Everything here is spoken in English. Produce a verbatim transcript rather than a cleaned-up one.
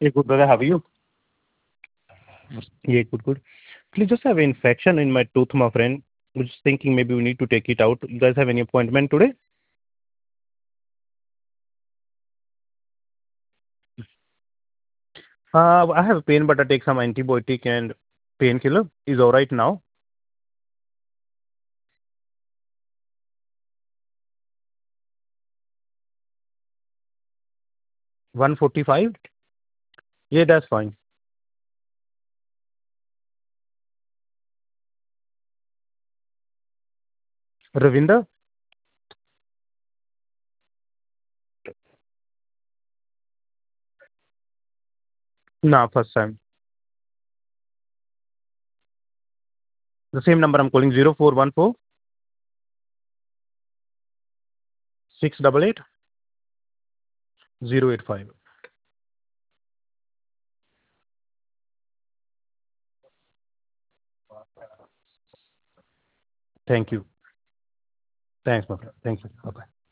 Yeah, good brother. How are you? Yeah, good, good. Please just have an infection in my tooth, my friend. I was just thinking maybe we need to take it out. You guys have any appointment today? Uh, I have pain, but I take some antibiotic and painkiller. Is all right now. one forty-five? Yeah, that's fine. Ravinder? Nah, first time. The same number I'm calling zero four one four six eight eight zero eight five. Thank you. Thanks, my friend. Thank you. Bye bye.